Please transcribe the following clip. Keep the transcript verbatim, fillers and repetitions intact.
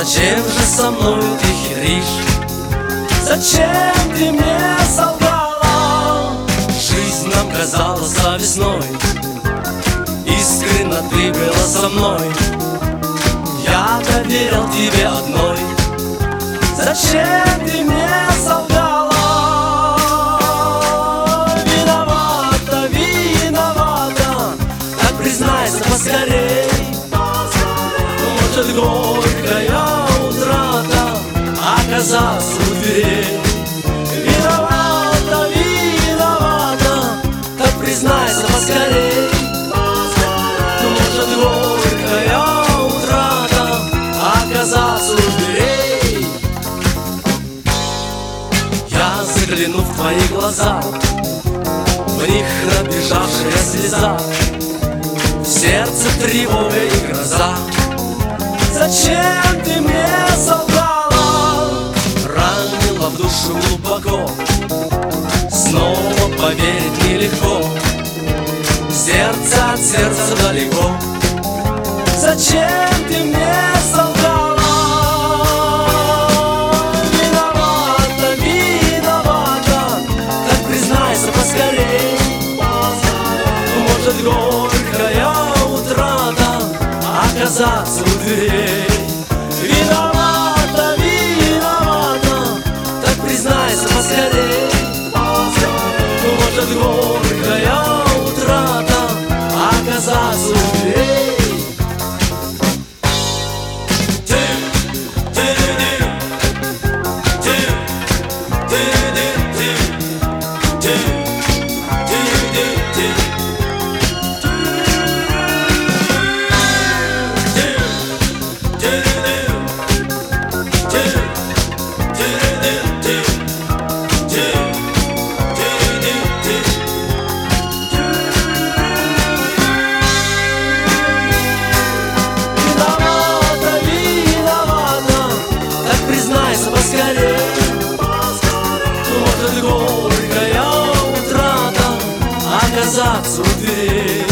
Зачем же со мной ты хитришь? Зачем ты мне солгала? Жизнь нам казалась весной, искренне ты была со мной. Я доверил тебе одной. Зачем ты мне солгала? Виновата, виновата, так признайся поскорей. Может, горькая утрата оказаться у дверей. Виновата, виновата, так признайся поскорей. Может, горькая утрата оказаться у дверей. Я загляну в твои глаза, в них набежавшая слеза, в сердце тревога и гроза. Зачем ты мне солгала? Ранила в душу глубоко, снова поверить нелегко, сердце от сердца далеко. Зачем ты мне солгала? Виновата, виновата, так признайся поскорей. Может, горькая утрата оказаться у дверей. Виновата, виновата, так признайся поскорей. Может, горькая утрата оказаться у дверей. Поскорей, может, горькая утрата оказаться у дверей.